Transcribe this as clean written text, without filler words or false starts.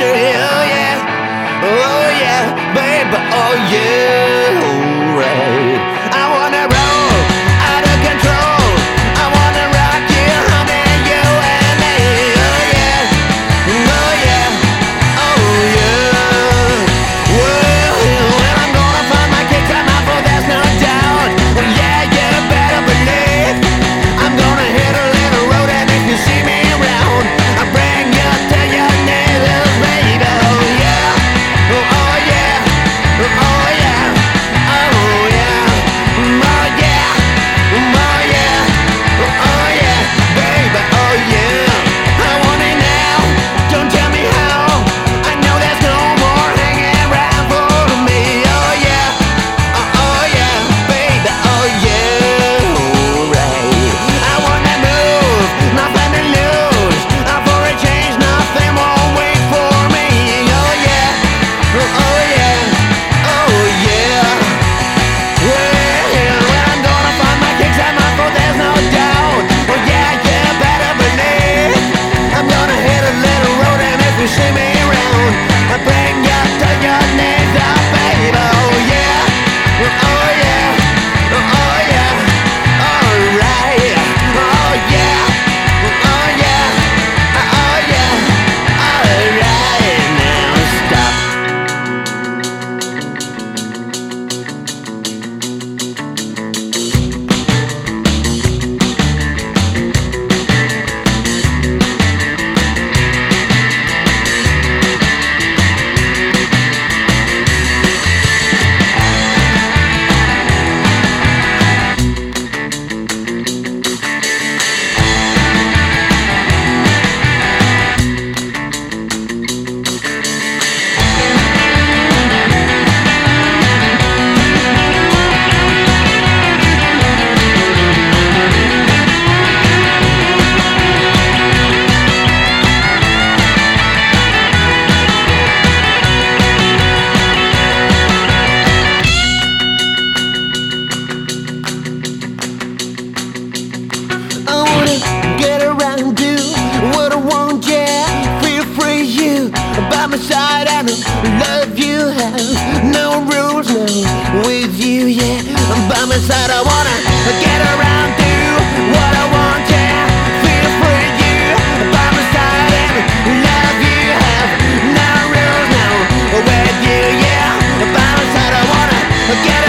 country. Oh yeah, baby, oh yeah, right. I wanna roll out of control. I wanna rock you, honey, you and me. Oh yeah, oh yeah, oh yeah. Well, I'm gonna find my kicks on my foot, there's no doubt. Yeah, you better believe I'm gonna hit a little road, and if you see me around, I'll bring you to your knees, baby. Oh yeah, oh yeah, oh yeah, oh yeah, oh yeah, oh yeah, oh yeah, baby, oh yeah. I want it now, don't tell me how. I know there's no more hanging around for me. Oh yeah, oh yeah, baby, oh yeah, alright. I wanna move, nothing to lose. For a change, nothing won't wait for me. Oh yeah, oh yeah, oh yeah. Well, I'm gonna find my kicks and my foot, there's no doubt. Oh yeah, you better believe I'm gonna hit a little road, and if you see me around, I'll bring you to your knees, oh baby. Oh yeah, oh yeah, oh yeah, alright. Oh yeah, oh yeah, oh yeah, alright. Now stop. I wanna get around, do what I want, yeah. Feel free, you by my side. I know love you has no rules, no. With you, yeah, I'm by my side. I wanna get around, do what I want, yeah. Feel free, you by my side. And love you has no rules, no. With you, yeah, by my side. I wanna get